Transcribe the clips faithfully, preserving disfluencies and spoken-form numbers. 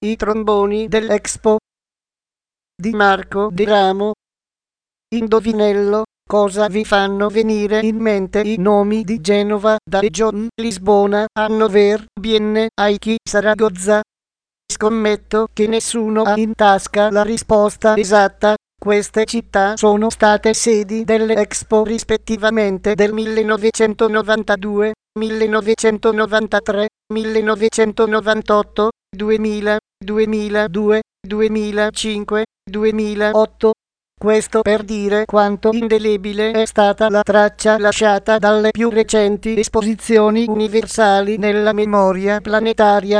I tromboni dell'Expo di Marco De Ramo. Indovinello, cosa vi fanno venire in mente i nomi di Genova, Daejeon, Lisbona, Hannover, Bienne, Aichi, Saragozza? Scommetto che nessuno ha in tasca la risposta esatta. Queste città sono state sedi delle Expo rispettivamente del millenovecentonovantadue, millenovecentonovantatré, millenovecentonovantotto, duemila, duemiladue, duemilacinque, duemilaotto. Questo per dire quanto indelebile è stata la traccia lasciata dalle più recenti esposizioni universali nella memoria planetaria.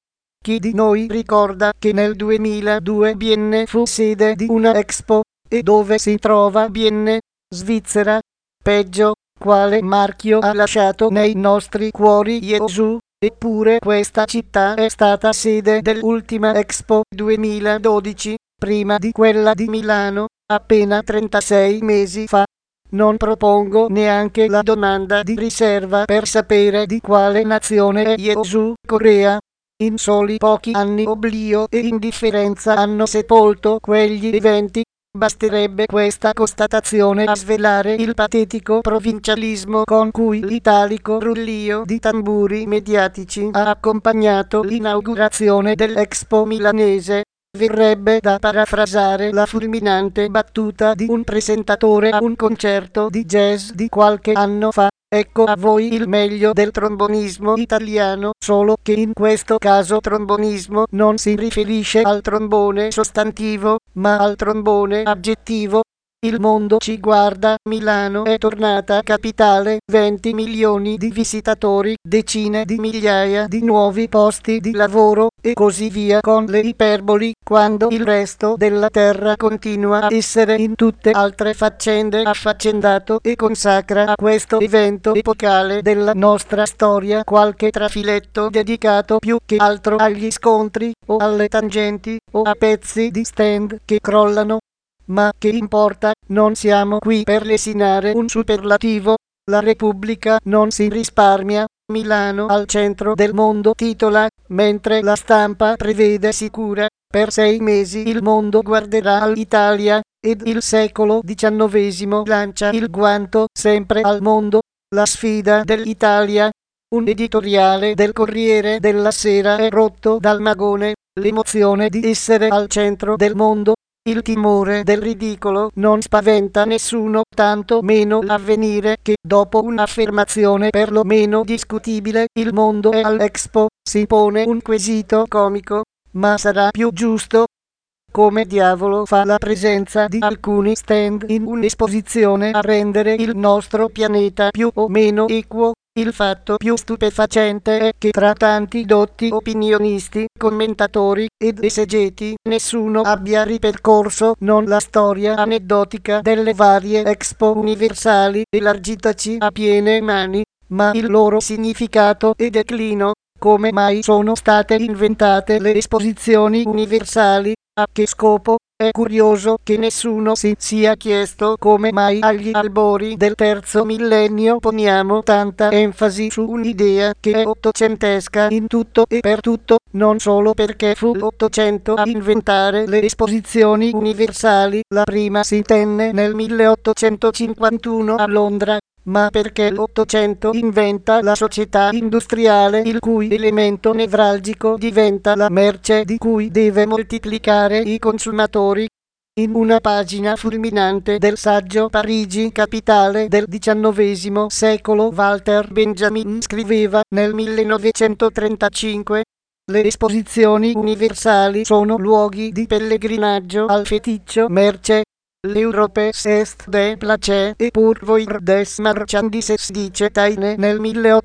Chi di noi ricorda che nel duemiladue Bienne fu sede di una Expo, e dove si trova Bienne? Svizzera. Peggio, quale marchio ha lasciato nei nostri cuori Gesù? Eppure questa città è stata sede dell'ultima Expo duemiladodici, prima di quella di Milano, appena trentasei mesi fa. Non propongo neanche la domanda di riserva per sapere di quale nazione è Gesù. Corea. In soli pochi anni oblio e indifferenza hanno sepolto quegli eventi. Basterebbe questa constatazione a svelare il patetico provincialismo con cui l'italico rullio di tamburi mediatici ha accompagnato l'inaugurazione dell'Expo milanese. Verrebbe da parafrasare la fulminante battuta di un presentatore a un concerto di jazz di qualche anno fa: ecco a voi il meglio del trombonismo italiano, solo che in questo caso trombonismo non si riferisce al trombone sostantivo, ma al trombone aggettivo. Il mondo ci guarda, Milano è tornata capitale, venti milioni di visitatori, decine di migliaia di nuovi posti di lavoro, e così via con le iperboli, quando il resto della terra continua a essere in tutte altre faccende affaccendato e consacra a questo evento epocale della nostra storia qualche trafiletto dedicato più che altro agli scontri, o alle tangenti, o a pezzi di stand che crollano. Ma che importa, non siamo qui per lesinare un superlativo. La Repubblica non si risparmia. Milano al centro del mondo titola, mentre la stampa prevede sicura: per sei mesi il mondo guarderà all'Italia, ed il secolo diciannovesimo lancia il guanto sempre al mondo. La sfida dell'Italia. Un editoriale del Corriere della Sera è rotto dal magone, l'emozione di essere al centro del mondo. Il timore del ridicolo non spaventa nessuno, tanto meno l'avvenire che, dopo un'affermazione perlomeno discutibile, il mondo è all'Expo, si pone un quesito comico: ma sarà più giusto? Come diavolo fa la presenza di alcuni stand in un'esposizione a rendere il nostro pianeta più o meno equo? Il fatto più stupefacente è che tra tanti dotti opinionisti, commentatori ed esegeti, nessuno abbia ripercorso non la storia aneddotica delle varie Expo universali, elargitaci a piene mani, ma il loro significato e declino. Come mai sono state inventate le esposizioni universali? A che scopo? È curioso che nessuno si sia chiesto come mai agli albori del terzo millennio poniamo tanta enfasi su un'idea che è ottocentesca in tutto e per tutto, non solo perché fu l'Ottocento a inventare le esposizioni universali. La prima si tenne nel milleottocentocinquantuno a Londra, ma perché l'Ottocento inventa la società industriale, il cui elemento nevralgico diventa la merce di cui deve moltiplicare i consumatori. In una pagina fulminante del saggio Parigi, capitale del diciannovesimo secolo, Walter Benjamin scriveva nel millenovecentotrentacinque: le esposizioni universali sono luoghi di pellegrinaggio al feticcio merce. L'Europes est des placer et pourvoir des marchandises, dice Taine nel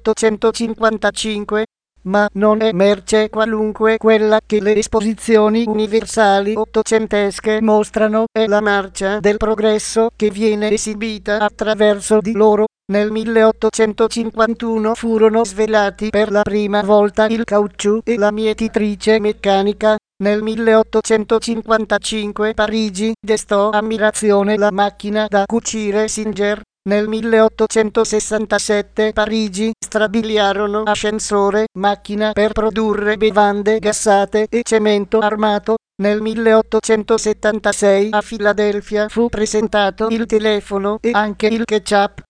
milleottocentocinquantacinque. Ma non è merce qualunque quella che le esposizioni universali ottocentesche mostrano, è la marcia del progresso che viene esibita attraverso di loro. Nel milleottocentocinquantuno furono svelati per la prima volta il caucciù e la mietitrice meccanica. Nel milleottocentocinquantacinque Parigi destò ammirazione la macchina da cucire Singer. Nel milleottocentosessantasette Parigi strabiliarono ascensore, macchina per produrre bevande gassate e cemento armato. Nel milleottocentosettantasei a Filadelfia fu presentato il telefono e anche il ketchup.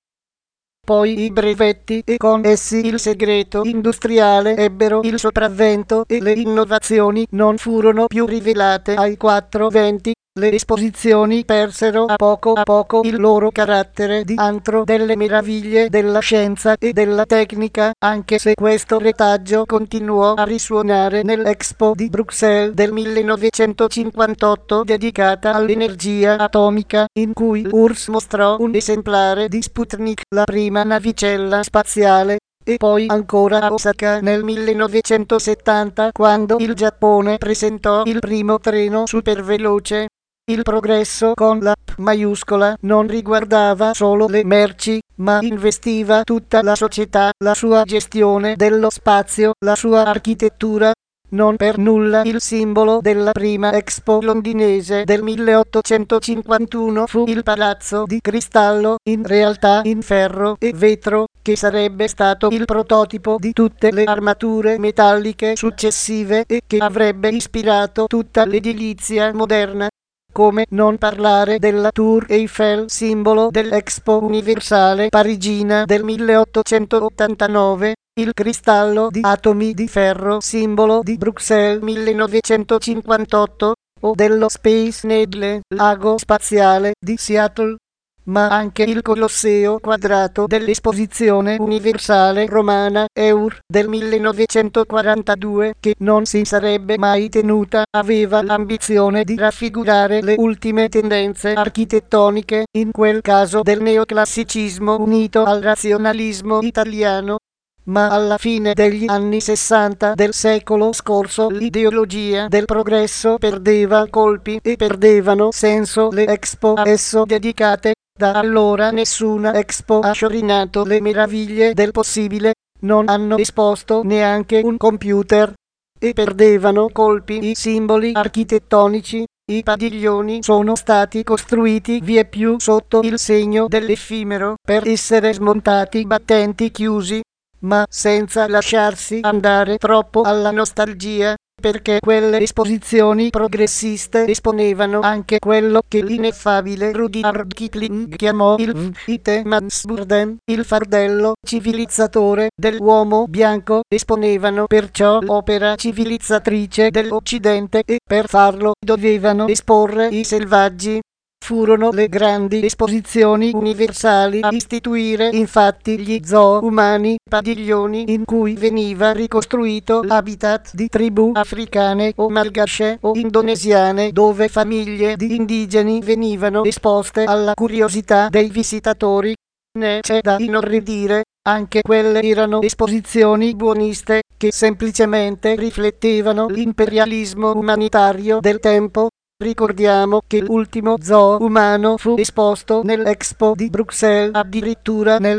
Poi i brevetti e con essi il segreto industriale ebbero il sopravvento e le innovazioni non furono più rivelate ai quattro venti. Le esposizioni persero a poco a poco il loro carattere di antro delle meraviglie della scienza e della tecnica, anche se questo retaggio continuò a risuonare nell'Expo di Bruxelles del millenovecentocinquantotto dedicata all'energia atomica, in cui l'U R S S mostrò un esemplare di Sputnik, la prima navicella spaziale. E poi ancora a Osaka nel millenovecentosettanta, quando il Giappone presentò il primo treno superveloce. Il progresso con la P maiuscola non riguardava solo le merci, ma investiva tutta la società, la sua gestione dello spazio, la sua architettura. Non per nulla il simbolo della prima Expo londinese del milleottocentocinquantuno fu il palazzo di cristallo, in realtà in ferro e vetro, che sarebbe stato il prototipo di tutte le armature metalliche successive e che avrebbe ispirato tutta l'edilizia moderna. Come non parlare della Tour Eiffel, simbolo dell'Expo universale parigina del milleottocentottantanove, il cristallo di atomi di ferro, simbolo di Bruxelles millenovecentocinquantotto, o dello Space Needle, lago spaziale di Seattle. Ma anche il Colosseo quadrato dell'Esposizione Universale Romana E U R del millenovecentoquarantadue, che non si sarebbe mai tenuta, aveva l'ambizione di raffigurare le ultime tendenze architettoniche, in quel caso del neoclassicismo unito al razionalismo italiano. Ma alla fine degli anni sessanta del secolo scorso l'ideologia del progresso perdeva colpi e perdevano senso le expo a esso dedicate. Da allora nessuna expo ha sciorinato le meraviglie del possibile, non hanno esposto neanche un computer. E perdevano colpi i simboli architettonici. I padiglioni sono stati costruiti vieppiù sotto il segno dell'effimero, per essere smontati battenti chiusi, ma senza lasciarsi andare troppo alla nostalgia, perché quelle esposizioni progressiste esponevano anche quello che l'ineffabile Rudyard Kipling chiamò il Vitemansburden, il fardello civilizzatore dell'uomo bianco, esponevano perciò l'opera civilizzatrice dell'Occidente e per farlo dovevano esporre i selvaggi. Furono le grandi esposizioni universali a istituire infatti gli zoo umani, padiglioni in cui veniva ricostruito l'habitat di tribù africane o malgasce o indonesiane, dove famiglie di indigeni venivano esposte alla curiosità dei visitatori. Ne c'è da inorridire, anche quelle erano esposizioni buoniste, che semplicemente riflettevano l'imperialismo umanitario del tempo. Ricordiamo che l'ultimo zoo umano fu esposto nell'Expo di Bruxelles addirittura nel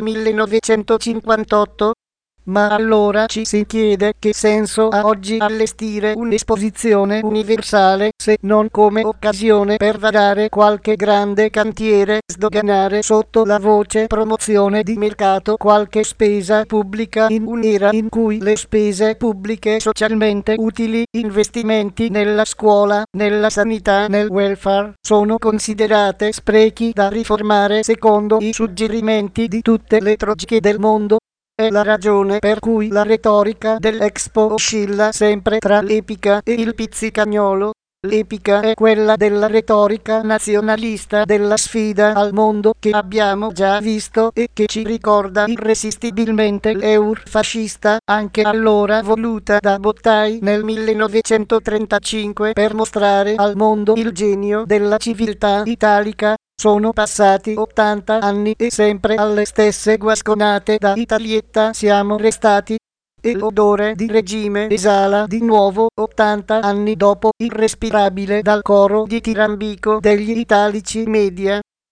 millenovecentocinquantotto. Ma allora ci si chiede che senso ha oggi allestire un'esposizione universale, se non come occasione per varare qualche grande cantiere, sdoganare sotto la voce promozione di mercato qualche spesa pubblica in un'era in cui le spese pubbliche socialmente utili, investimenti nella scuola, nella sanità, nel welfare, sono considerate sprechi da riformare secondo i suggerimenti di tutte le troiche del mondo. È la ragione per cui la retorica dell'Expo oscilla sempre tra l'epica e il pizzicagnolo. L'epica è quella della retorica nazionalista della sfida al mondo che abbiamo già visto e che ci ricorda irresistibilmente l'E U R fascista, anche allora voluta da Bottai nel millenovecentotrentacinque per mostrare al mondo il genio della civiltà italica. Sono passati ottanta anni e sempre alle stesse guasconate da Italietta siamo restati. E l'odore di regime esala di nuovo ottanta anni dopo, irrespirabile dal coro di tirambico degli italici media.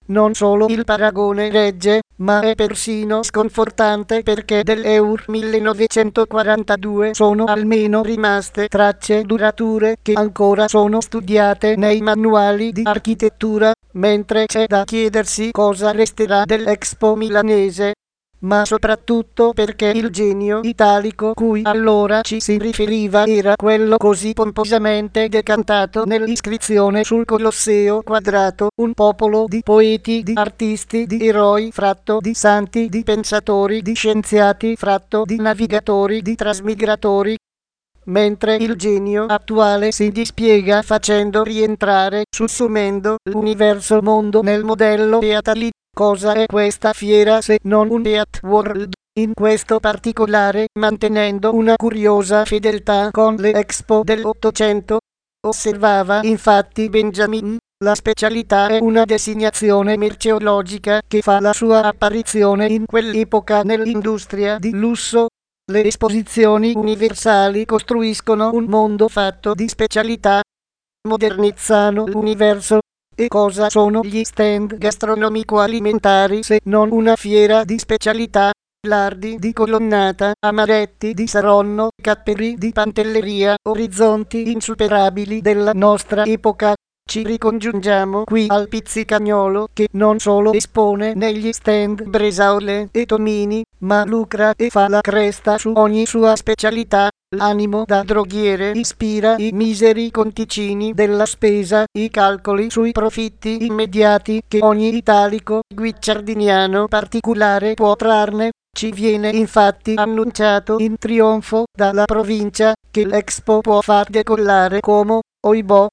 Non solo il paragone regge, ma è persino sconfortante perché dell'Eur millenovecentoquarantadue sono almeno rimaste tracce durature che ancora sono studiate nei manuali di architettura, mentre c'è da chiedersi cosa resterà dell'Expo milanese. Ma soprattutto perché il genio italico cui allora ci si riferiva era quello così pomposamente decantato nell'iscrizione sul Colosseo quadrato, un popolo di poeti, di artisti, di eroi, fratto di santi, di pensatori, di scienziati, fratto di navigatori, di trasmigratori. Mentre il genio attuale si dispiega facendo rientrare, sussumendo l'universo mondo nel modello Beatali. Cosa è questa fiera se non un Beat World? In questo particolare, mantenendo una curiosa fedeltà con le Expo dell'Ottocento, osservava infatti Benjamin, la specialità è una designazione merceologica che fa la sua apparizione in quell'epoca nell'industria di lusso. Le esposizioni universali costruiscono un mondo fatto di specialità, modernizzano l'universo. E cosa sono gli stand gastronomico-alimentari se non una fiera di specialità? Lardi di Colonnata, amaretti di Saronno, capperi di Pantelleria, orizzonti insuperabili della nostra epoca. Ci ricongiungiamo qui al Pizzicagnolo che non solo espone negli stand bresaole e tomini, ma lucra e fa la cresta su ogni sua specialità. L'animo da droghiere ispira i miseri conticini della spesa, i calcoli sui profitti immediati che ogni italico guicciardiniano particolare può trarne. Ci viene infatti annunciato in trionfo dalla provincia che l'Expo può far decollare come oibò.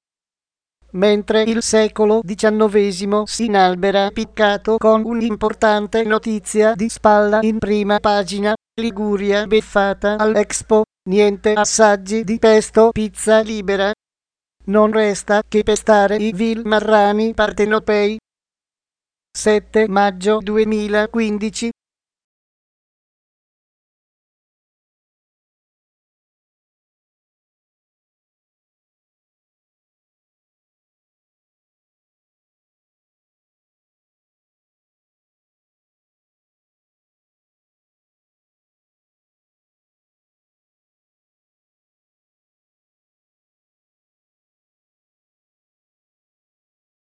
Mentre il secolo diciannovesimo si inalbera piccato con un'importante notizia di spalla in prima pagina, Liguria beffata all'Expo, niente assaggi di pesto pizza libera. Non resta che pestare i vil marrani partenopei. sette maggio duemilaquindici